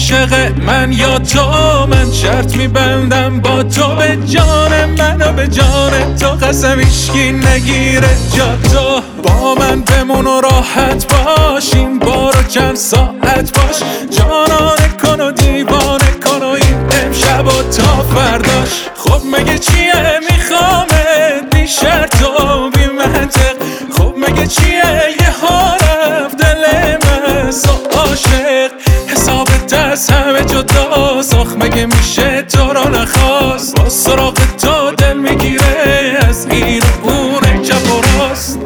عاشق من یا تو، من شرط میبندم با تو، به جان من و به جان تو، قسم هیچکی نگیره جا تو. با من بمون و راحت باش، این بارو چند ساعت باش، جانانه کن و دیوانه کن و این امشب و تا فرداش. خب مگه چیه میخوامت بی شرط و بی منطق، خب مگه چیه یه ها رفت دل من سو عاشق، حسابت از همه جداست، آخ مگه میشه تو رو نخواست، با سراغ تو دل میگیره از این و اون چپ و راست.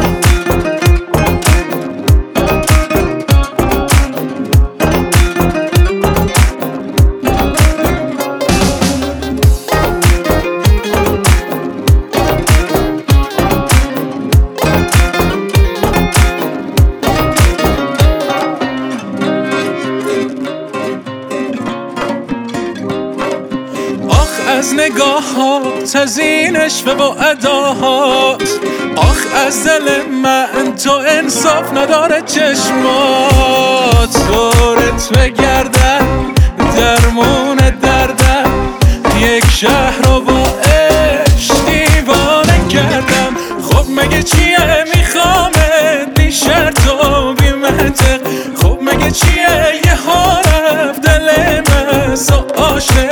از نگاهات، از این عشق و اداهات، آخ از دل من تو انصاف نداره چشمات. دورت بگردن درمون دردم، یک شهر رو با عشق دیوانه کردم. خب مگه چیه میخوامت بی شرط و بی منطق، خب مگه چیه یه ها رفت دل من سو عاشق.